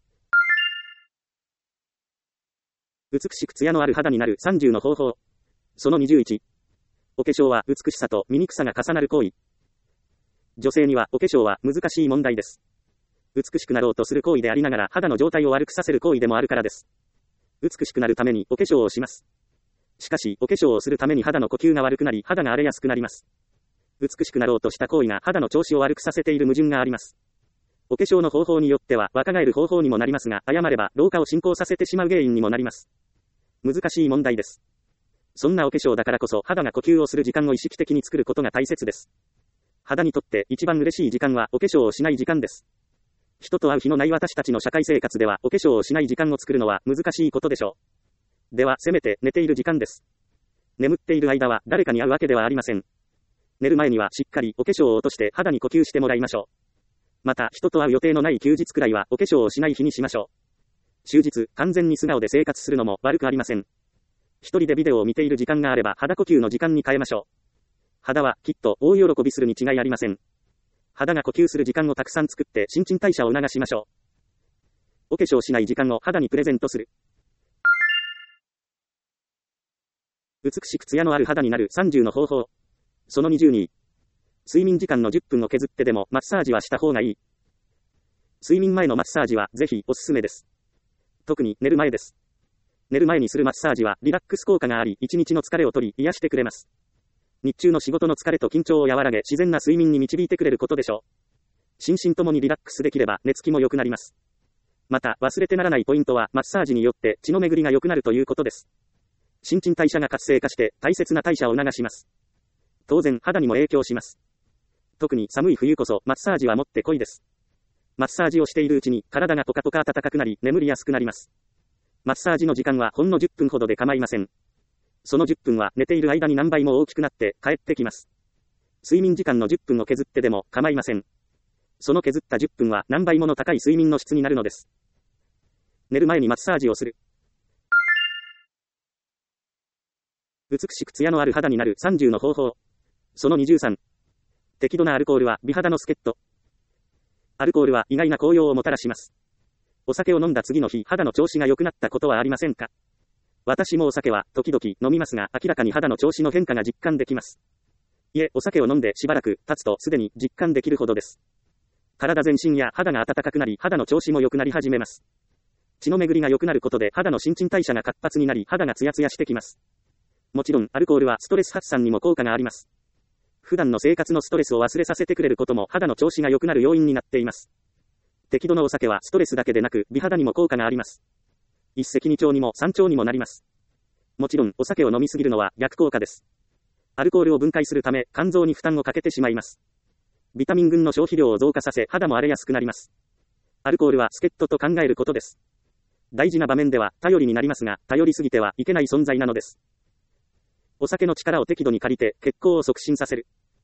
美しく艶のある肌になるさんじゅうの方法。そのにじゅういち。お化粧は美しさと醜さが重なる行為。女性にはお化粧は難しい問題です。美しくなろうとする行為でありながら肌の状態を悪くさせる行為でもあるからです。美しくなるためにお化粧をします。しかしお化粧をするために肌の呼吸が悪くなり肌が荒れやすくなります。美しくなろうとした行為が肌の調子を悪くさせている矛盾があります。お化粧の方法によっては若返る方法にもなりますが、誤れば老化を進行させてしまう原因にもなります。難しい問題です。そんなお化粧だからこそ肌が呼吸をする時間を意識的に作ることが大切です。肌にとって一番嬉しい時間はお化粧をしない時間です。人と会う日のない私たちの社会生活ではお化粧をしない時間を作るのは難しいことでしょう。ではせめて寝ている時間です。眠っている間は誰かに会うわけではありません。寝る前にはしっかりお化粧を落として肌に呼吸してもらいましょう。また人と会う予定のない休日くらいはお化粧をしない日にしましょう。終日完全に素顔で生活するのも悪くありません。一人でビデオを見ている時間があれば肌呼吸の時間に変えましょう。肌はきっと大喜びするに違いありません。肌が呼吸する時間をたくさん作って新陳代謝を促しましょう。お化粧しない時間を肌にプレゼントする。美しく艶のある肌になるさんじゅうの方法。そのにじゅうに。睡眠時間のじゅっぷんを削ってでもマッサージはした方がいい。睡眠前のマッサージはぜひおすすめです。特に寝る前です。寝る前にするマッサージはリラックス効果があり、一日の疲れを取り癒してくれます。日中の仕事の疲れと緊張を和らげ自然な睡眠に導いてくれることでしょう。心身ともにリラックスできれば寝つきも良くなります。また忘れてならないポイントはマッサージによって血の巡りが良くなるということです。 新陳代謝が活性化して大切な代謝を促します。当然肌にも影響します。特に寒い冬こそマッサージはもってこいです。マッサージをしているうちに体がポカポカ暖かくなり眠りやすくなります。マッサージの時間はほんのじゅっぷんほどで構いません。そのじゅっぷんは寝ている間に何倍も大きくなって帰ってきます。睡眠時間のじゅっぷんを削ってでも構いません。その削ったじゅっぷんは何倍もの高い睡眠の質になるのです。寝る前にマッサージをする。美しく艶のある肌になるさんじゅうの方法。そのにじゅうさん。適度なアルコールは美肌の助っ人。アルコールは意外な効用をもたらします。お酒を飲んだ次の日、肌の調子が良くなったことはありませんか？私もお酒は時々飲みますが、明らかに肌の調子の変化が実感できます。いえ、お酒を飲んでしばらく経つとすでに実感できるほどです。体全身や肌が暖かくなり、肌の調子も良くなり始めます。血の巡りが良くなることで肌の新陳代謝が活発になり、肌がツヤツヤしてきます。もちろん、アルコールはストレス発散にも効果があります。普段の生活のストレスを忘れさせてくれることも肌の調子が良くなる要因になっています。適度なお酒はストレスだけでなく、美肌にも効果があります。一石二鳥にも三鳥にもなります。もちろん、お酒を飲みすぎるのは逆効果です。アルコールを分解するため、肝臓に負担をかけてしまいます。ビタミン群の消費量を増加させ、肌も荒れやすくなります。アルコールは助っ人と考えることです。大事な場面では頼りになりますが、頼りすぎてはいけない存在なのです。お酒の力を適度に借りて、血行を促進させる。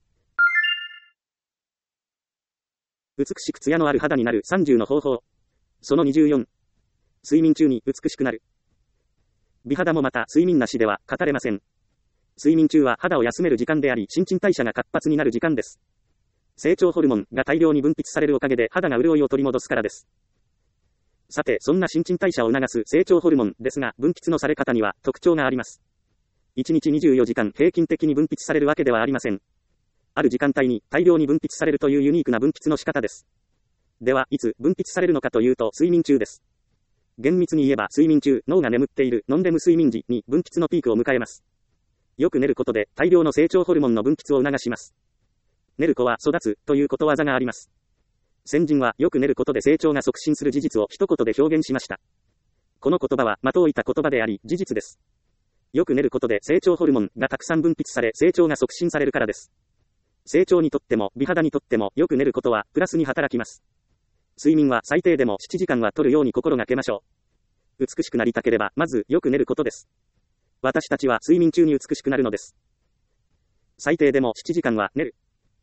美しく艶のある肌になるさんじゅうの方法。そのにじゅうよん。睡眠中に美しくなる。美肌もまた睡眠なしでは語れません。睡眠中は肌を休める時間であり、新陳代謝が活発になる時間です。成長ホルモンが大量に分泌されるおかげで肌が潤いを取り戻すからです。さて、そんな新陳代謝を促す成長ホルモンですが、分泌のされ方には特徴があります。いちにちにじゅうよじかん平均的に分泌されるわけではありません。ある時間帯に大量に分泌されるというユニークな分泌の仕方です。では、いつ分泌されるのかというと、睡眠中です。厳密に言えば睡眠中、脳が眠っているノンレム睡眠時に分泌のピークを迎えます。よく寝ることで大量の成長ホルモンの分泌を促します。寝る子は育つということわざがあります。先人はよく寝ることで成長が促進する事実を一言で表現しました。この言葉は的を置いた言葉であり、事実です。よく寝ることで成長ホルモンがたくさん分泌され、成長が促進されるからです。成長にとっても美肌にとってもよく寝ることはプラスに働きます。睡眠は最低でもななじかんは取るように心がけましょう。美しくなりたければまずよく寝ることです。私たちは睡眠中に美しくなるのです。最低でもななじかんは寝る。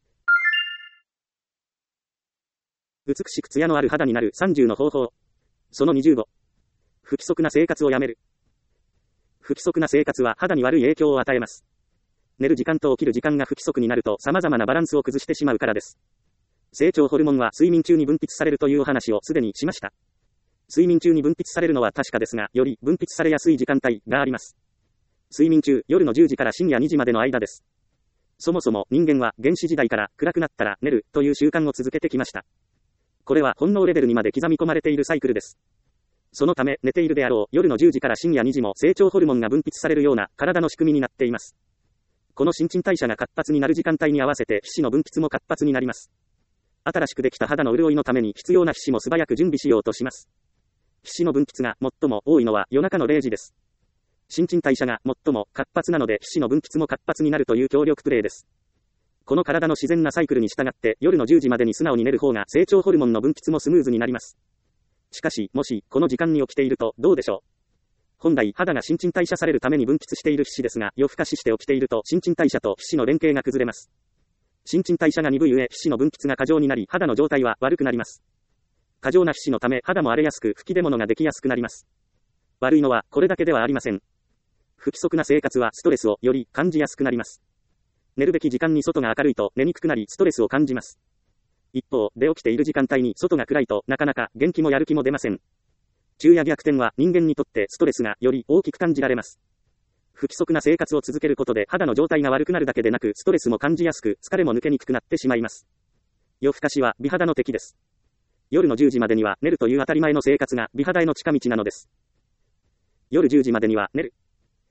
美しく艶のある肌になるさんじゅうの方法。そのにじゅうご。不規則な生活をやめる。不規則な生活は肌に悪い影響を与えます。寝る時間と起きる時間が不規則になると様々なバランスを崩してしまうからです。成長ホルモンは睡眠中に分泌されるというお話をすでにしました。睡眠中に分泌されるのは確かですが、より分泌されやすい時間帯があります。睡眠中、夜のじゅうじから深夜にじまでの間です。そもそも人間は原始時代から暗くなったら寝るという習慣を続けてきました。これは本能レベルにまで刻み込まれているサイクルです。そのため寝ているであろう夜のじゅうじから深夜にじも成長ホルモンが分泌されるような体の仕組みになっています。この新陳代謝が活発になる時間帯に合わせて皮脂の分泌も活発になります。新しくできた肌の潤いのために必要な皮脂も素早く準備しようとします。皮脂の分泌が最も多いのは夜中のれいじです。新陳代謝が最も活発なので皮脂の分泌も活発になるという協力プレイです。この体の自然なサイクルに従って夜のじゅうじまでに素直に寝る方が成長ホルモンの分泌もスムーズになります。しかし、もしこの時間に起きているとどうでしょう。本来肌が新陳代謝されるために分泌している皮脂ですが、夜更かしして起きていると新陳代謝と皮脂の連携が崩れます。新陳代謝が鈍い上、皮脂の分泌が過剰になり、肌の状態は悪くなります。過剰な皮脂のため肌も荒れやすく吹き出物ができやすくなります。悪いのはこれだけではありません。不規則な生活はストレスをより感じやすくなります。寝るべき時間に外が明るいと寝にくくなりストレスを感じます。一方、で起きている時間帯に外が暗いとなかなか元気もやる気も出ません。昼夜逆転は人間にとってストレスがより大きく感じられます。不規則な生活を続けることで肌の状態が悪くなるだけでなくストレスも感じやすく疲れも抜けにくくなってしまいます。夜更かしは美肌の敵です。夜のじゅうじまでには寝るという当たり前の生活が美肌への近道なのです。夜じゅうじまでには寝る。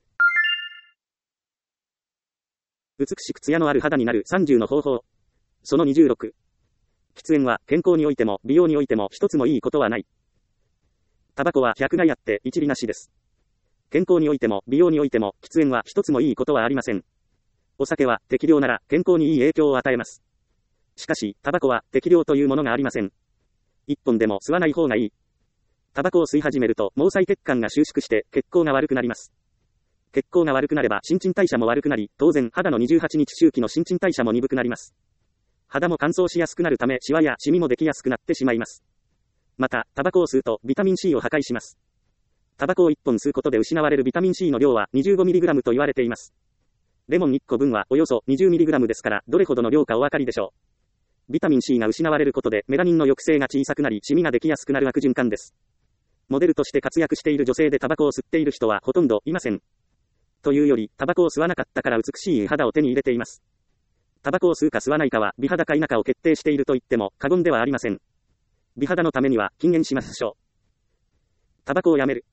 美しく艶のある肌になるさんじゅうの方法。そのにじゅうろく。喫煙は健康においても美容においても一つもいいことはない。タバコは百害あって一理なしです。 健康においても美容においても喫煙は一つもいいことはありません。お酒は適量なら健康にいい影響を与えます。しかし、タバコは適量というものがありません。一本でも吸わない方がいい。タバコを吸い始めると毛細血管が収縮して血行が悪くなります。血行が悪くなれば新陳代謝も悪くなり、当然肌のにじゅうはちにち周期の新陳代謝も鈍くなります。肌も乾燥しやすくなるためシワやシミもできやすくなってしまいます。また、タバコを吸うとビタミン C を破壊します。タバコをいっぽん吸うことで失われるビタミン C の量は にじゅうごミリグラム と言われています。レモンいっこぶんはおよそ にじゅうミリグラム ですから、どれほどの量かお分かりでしょう。ビタミン C が失われることでメラニンの抑制が小さくなり、シミができやすくなる悪循環です。モデルとして活躍している女性でタバコを吸っている人はほとんどいません。というより、タバコを吸わなかったから美しい肌を手に入れています。タバコを吸うか吸わないかは美肌か否かを決定していると言っても過言ではありません。美肌のためには禁煙しましょう。タバコをやめる。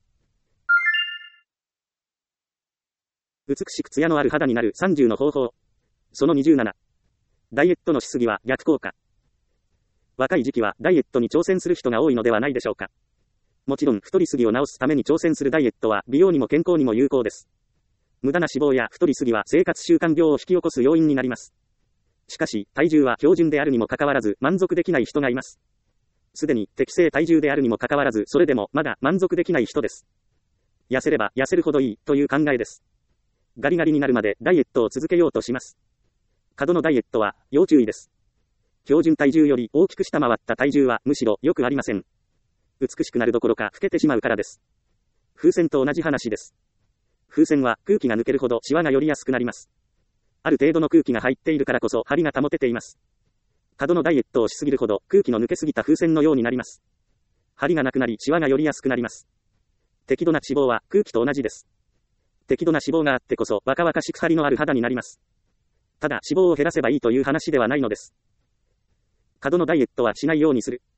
美しく艶のある肌になるさんじゅうの方法。そのにじゅうなな。ダイエットのしすぎは逆効果。若い時期はダイエットに挑戦する人が多いのではないでしょうか。もちろん太りすぎを治すために挑戦するダイエットは美容にも健康にも有効です。無駄な脂肪や太りすぎは生活習慣病を引き起こす要因になります。しかし、体重は標準であるにもかかわらず満足できない人がいます。すでに適正体重であるにもかかわらずそれでもまだ満足できない人です。痩せれば痩せるほどいいという考えです。ガリガリになるまでダイエットを続けようとします。過度のダイエットは要注意です。標準体重より大きく下回った体重はむしろ良くありません。美しくなるどころか老けてしまうからです。風船と同じ話です。風船は空気が抜けるほどシワが寄りやすくなります。ある程度の空気が入っているからこそ張りが保てています。過度のダイエットをしすぎるほど空気の抜けすぎた風船のようになります。張りがなくなりシワが寄りやすくなります。適度な脂肪は空気と同じです。適度な脂肪があってこそ若々しく張りのある肌になります。ただ脂肪を減らせばいいという話ではないのです。過度のダイエットはしないようにする。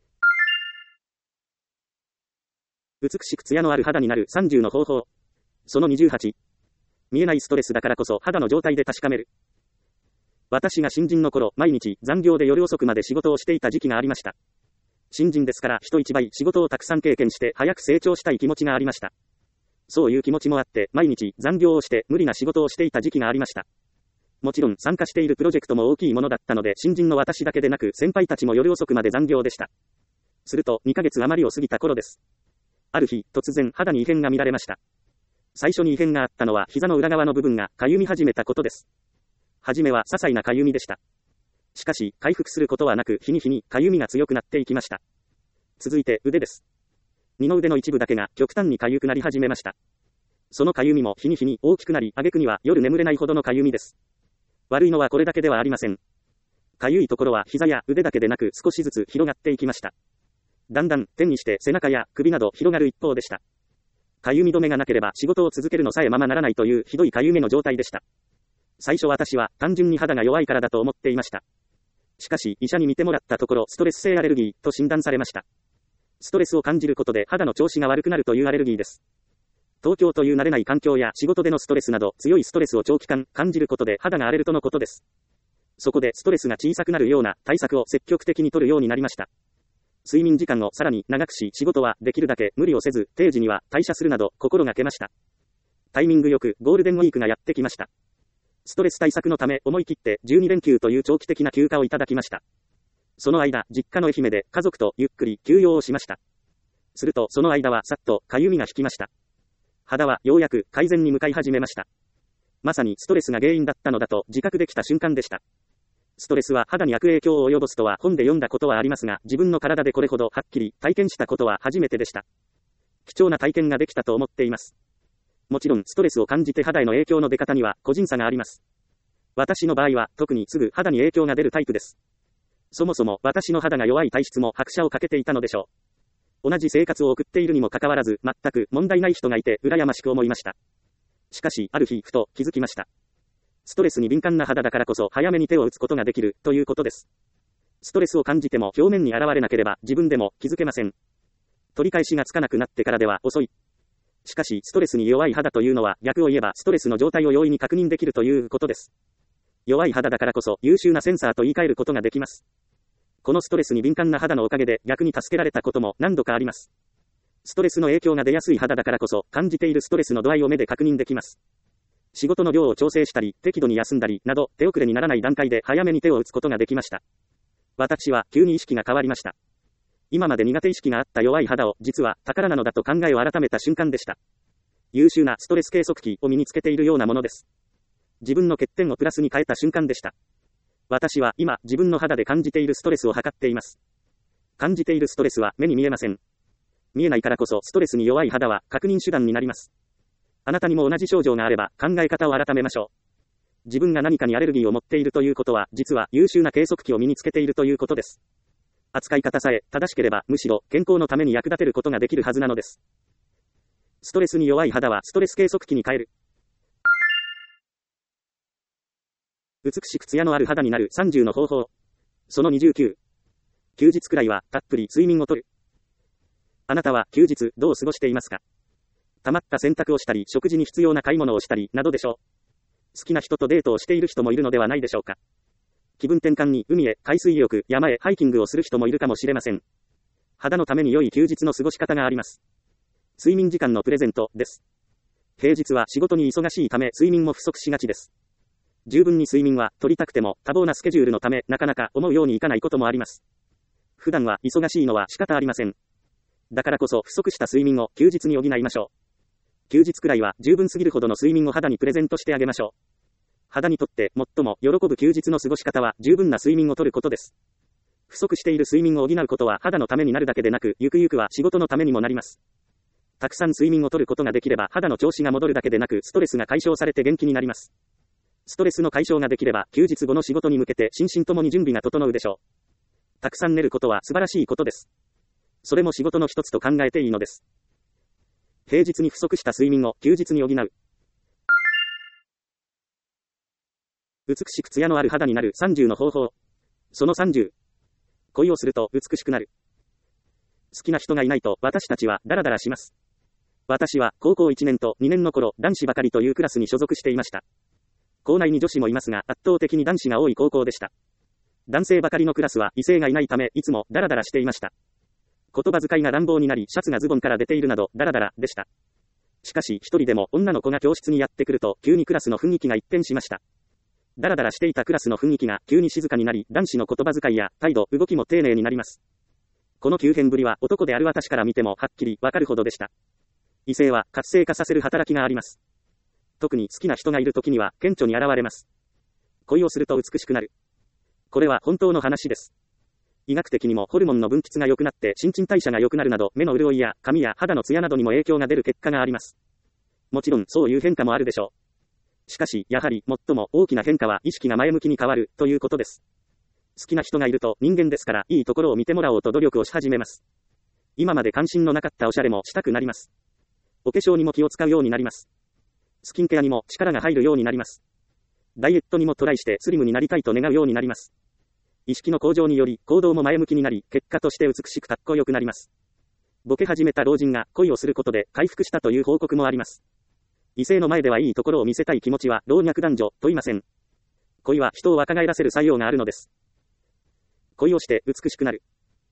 美しく艶のある肌になるさんじゅうの方法。そのにじゅうはち。見えないストレスだからこそ肌の状態で確かめる。私が新人の頃、毎日残業で夜遅くまで仕事をしていた時期がありました。新人ですから人一倍仕事をたくさん経験して早く成長したい気持ちがありました。そういう気持ちもあって毎日残業をして無理な仕事をしていた時期がありました。もちろん参加しているプロジェクトも大きいものだったので新人の私だけでなく先輩たちも夜遅くまで残業でした。するとにかげつ余りを過ぎた頃です。ある日、突然肌に異変が見られました。最初に異変があったのは膝の裏側の部分が痒み始めたことです。はじめは些細な痒みでした。しかし、回復することはなく日に日に痒みが強くなっていきました。続いて腕です。二の腕の一部だけが極端に痒くなり始めました。その痒みも日に日に大きくなり、挙句には夜眠れないほどの痒みです。悪いのはこれだけではありません。痒いところは膝や腕だけでなく少しずつ広がっていきました。だんだん天にして背中や首など広がる一方でした。痒み止めがなければ仕事を続けるのさえままならないというひどい痒みの状態でした。最初私は単純に肌が弱いからだと思っていました。しかし医者に見てもらったところストレス性アレルギーと診断されました。ストレスを感じることで肌の調子が悪くなるというアレルギーです。東京という慣れない環境や仕事でのストレスなど強いストレスを長期間感じることで肌が荒れるとのことです。そこでストレスが小さくなるような対策を積極的に取るようになりました。睡眠時間をさらに長くし仕事はできるだけ無理をせず定時には退社するなど心がけました。タイミングよくゴールデンウィークがやってきました。ストレス対策のため思い切ってじゅうにれんきゅうという長期的な休暇をいただきました。その間、実家の愛媛で家族とゆっくり休養をしました。するとその間はさっと痒みが引きました。肌はようやく改善に向かい始めました。まさにストレスが原因だったのだと自覚できた瞬間でした。ストレスは肌に悪影響を及ぼすとは本で読んだことはありますが、自分の体でこれほどはっきり体験したことは初めてでした。貴重な体験ができたと思っています。もちろんストレスを感じて肌への影響の出方には個人差があります。私の場合は特にすぐ肌に影響が出るタイプです。そもそも私の肌が弱い体質も拍車をかけていたのでしょう。同じ生活を送っているにもかかわらず全く問題ない人がいて羨ましく思いました。しかしある日ふと気づきました。ストレスに敏感な肌だからこそ早めに手を打つことができるということです。ストレスを感じても表面に現れなければ自分でも気づけません。取り返しがつかなくなってからでは遅い。しかしストレスに弱い肌というのは逆を言えばストレスの状態を容易に確認できるということです。弱い肌だからこそ優秀なセンサーと言い換えることができます。このストレスに敏感な肌のおかげで逆に助けられたことも何度かあります。 ストレスの影響が出やすい肌だからこそ、感じているストレスの度合いを目で確認できます。仕事の量を調整したり、適度に休んだり、など、手遅れにならない段階で早めに手を打つことができました。私は、急に意識が変わりました。今まで苦手意識があった弱い肌を、実は、宝なのだと考えを改めた瞬間でした。優秀なストレス計測器を身につけているようなものです。自分の欠点をプラスに変えた瞬間でした。私は、今、自分の肌で感じているストレスを測っています。感じているストレスは、目に見えません。見えないからこそ、ストレスに弱い肌は、確認手段になります。あなたにも同じ症状があれば、考え方を改めましょう。自分が何かにアレルギーを持っているということは、実は優秀な計測器を身につけているということです。扱い方さえ正しければ、むしろ健康のために役立てることができるはずなのです。ストレスに弱い肌はストレス計測器に変える。美しく艶のある肌になるさんじゅうの方法。そのにじゅうきゅう。休日くらいはたっぷり睡眠をとる。あなたは休日どう過ごしていますか？溜まった洗濯をしたり、食事に必要な買い物をしたり、などでしょう。好きな人とデートをしている人もいるのではないでしょうか。気分転換に海へ、海水浴、山へハイキングをする人もいるかもしれません。肌のために良い休日の過ごし方があります。睡眠時間のプレゼントです。平日は仕事に忙しいため睡眠も不足しがちです。十分に睡眠は取りたくても多忙なスケジュールのためなかなか思うようにいかないこともあります。普段は忙しいのは仕方ありません。だからこそ不足した睡眠を休日に補いましょう。休日くらいは十分すぎるほどの睡眠を肌にプレゼントしてあげましょう。肌にとって最も喜ぶ休日の過ごし方は十分な睡眠をとることです。不足している睡眠を補うことは肌のためになるだけでなく、ゆくゆくは仕事のためにもなります。たくさん睡眠をとることができれば肌の調子が戻るだけでなく、ストレスが解消されて元気になります。ストレスの解消ができれば休日後の仕事に向けて心身ともに準備が整うでしょう。たくさん寝ることは素晴らしいことです。それも仕事の一つと考えていいのです。平日に不足した睡眠を休日に補う。美しく艶のある肌になるさんじゅうの方法。そのさんじゅう。恋をすると美しくなる。好きな人がいないと私たちはダラダラします。私は高校いちねんとにねんの頃、男子ばかりというクラスに所属していました。校内に女子もいますが、圧倒的に男子が多い高校でした。男性ばかりのクラスは異性がいないため、いつもダラダラしていました。言葉遣いが乱暴になり、シャツがズボンから出ているなど、ダラダラでした。しかし、一人でも女の子が教室にやってくると、急にクラスの雰囲気が一変しました。ダラダラしていたクラスの雰囲気が急に静かになり、男子の言葉遣いや態度、動きも丁寧になります。この急変ぶりは男である私から見てもはっきりわかるほどでした。異性は活性化させる働きがあります。特に好きな人がいる時には顕著に現れます。恋をすると美しくなる。これは本当の話です。医学的にもホルモンの分泌が良くなって新陳代謝が良くなるなど、目の潤いや髪や肌のツヤなどにも影響が出る結果があります。もちろんそういう変化もあるでしょう。しかし、やはり最も大きな変化は意識が前向きに変わるということです。好きな人がいると人間ですから、いいところを見てもらおうと努力をし始めます。今まで関心のなかったおしゃれもしたくなります。お化粧にも気を使うようになります。スキンケアにも力が入るようになります。ダイエットにもトライしてスリムになりたいと願うようになります。意識の向上により行動も前向きになり、結果として美しくかっこよくなります。ボケ始めた老人が恋をすることで回復したという報告もあります。異性の前ではいいところを見せたい気持ちは老若男女問いません。恋は人を若返らせる作用があるのです。恋をして美しくなる。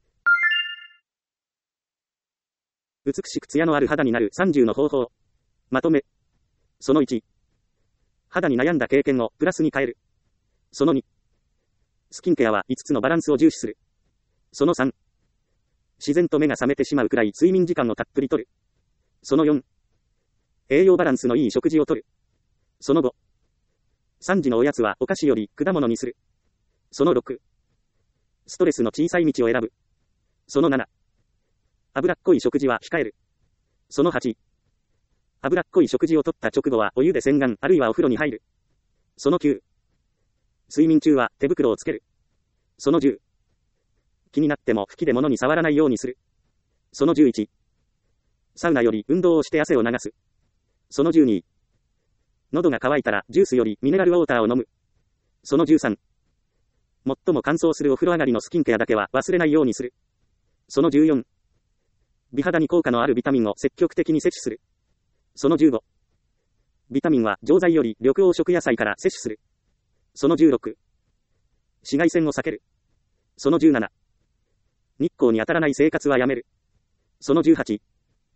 美しく艶のある肌になるさんじゅうの方法。まとめ。そのいち。肌に悩んだ経験をプラスに変える。そのに。スキンケアはいつつのバランスを重視する。そのさん。自然と目が覚めてしまうくらい睡眠時間をたっぷりとる。そのよん。栄養バランスのいい食事をとる。そのご。さんじのおやつはお菓子より果物にする。そのろく。ストレスの小さい道を選ぶ。そのなな。脂っこい食事は控える。そのはち。脂っこい食事をとった直後はお湯で洗顔あるいはお風呂に入る。そのきゅう。睡眠中は手袋をつける。そのじゅう。気になっても吹きで物に触らないようにする。そのじゅういち。サウナより運動をして汗を流す。そのじゅうに。喉が渇いたらジュースよりミネラルウォーターを飲む。そのじゅうさん。最も乾燥するお風呂上がりのスキンケアだけは忘れないようにする。そのじゅうよん。美肌に効果のあるビタミンを積極的に摂取する。そのじゅうご。ビタミンは錠剤より緑黄色野菜から摂取する。そのじゅうろく。紫外線を避ける。そのじゅうなな。日光に当たらない生活はやめる。そのじゅうはち。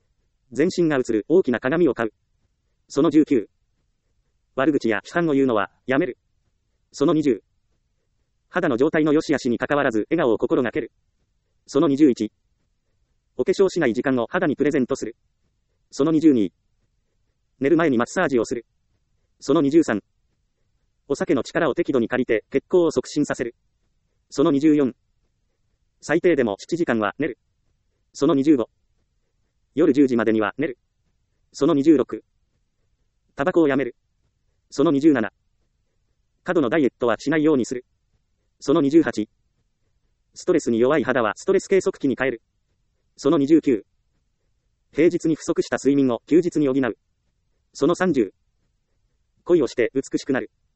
全身が映る大きな鏡を買う。そのじゅうきゅう。悪口や批判を言うのはやめる。そのにじゅう。肌の状態の良し悪しに関わらず笑顔を心がける。そのにじゅういち。お化粧しない時間を肌にプレゼントする。そのにじゅうに。寝る前にマッサージをする。そのにじゅうさん。お酒の力を適度に借りて血行を促進させる。そのにじゅうよん。最低でもななじかんは寝る。そのにじゅうご。夜じゅうじまでには寝る。そのにじゅうろく。タバコをやめる。そのにじゅうなな。過度のダイエットはしないようにする。そのにじゅうはち。ストレスに弱い肌はストレス計測器に変える。そのにじゅうきゅう。平日に不足した睡眠を休日に補う。そのさんじゅう。恋をして美しくなる。